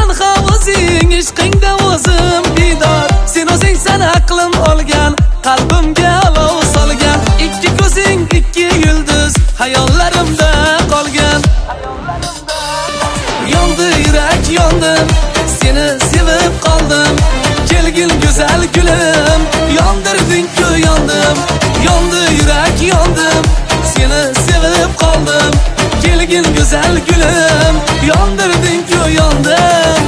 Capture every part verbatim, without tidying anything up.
Qilaman havosing ishqingda o'zim bidor. Sen o'zing san aqlim olgan, qalbimga olov solgan. Ikki ko'zing ikki yulduz hayollarimda qolgan. Yondi yurak yondim, seni sevib qoldim. Kelgin go'zal gulim, yondirding-ku yondim. Yondi yurak yondim, seni sevib qoldim. Kelgin go'zal gulim, yondirding-ku yondim.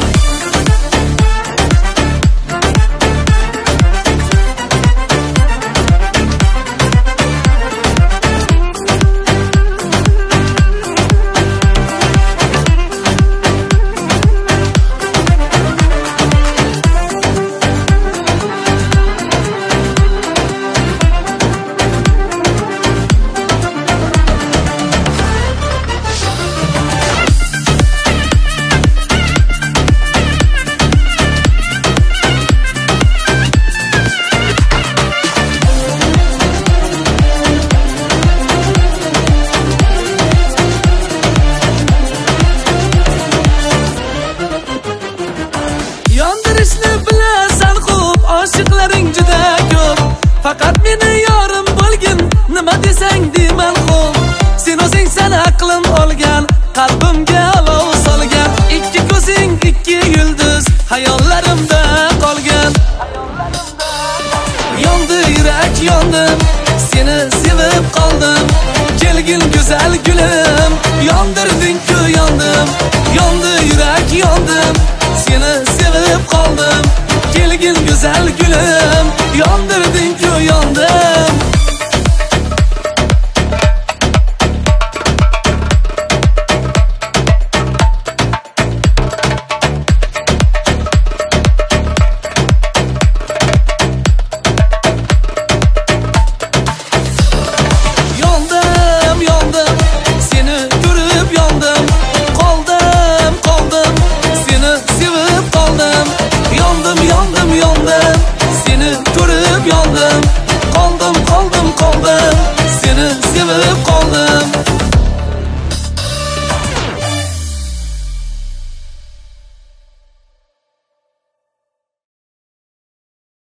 Yondirishni bilasan xo'p, oshiqlaring juda ko'p. Faqat meni yorim bo'lgin, nima desang deyman xo'p. Sen o'zing san aqlim olgan, qalbimga olov solgan. Ikki ko'zing ikki yulduz hayollarimda qolgan. Yondi yurak yondim, seni sevib qoldim. Kelgin go'zal gulim, yondirding-ku yondim. Yondi yurak yondim, seni sevib qoldim. Kelgin go'zal gulim, yondirding-ku yondim. Yondim, yondim, seni ko'rib yondim. Qoldim, qoldim, seni sevib qoldim. Yondim, yondim, yondim, seni ko'rib yondim. Qoldim, qoldim, qoldim, seni sevib qoldim.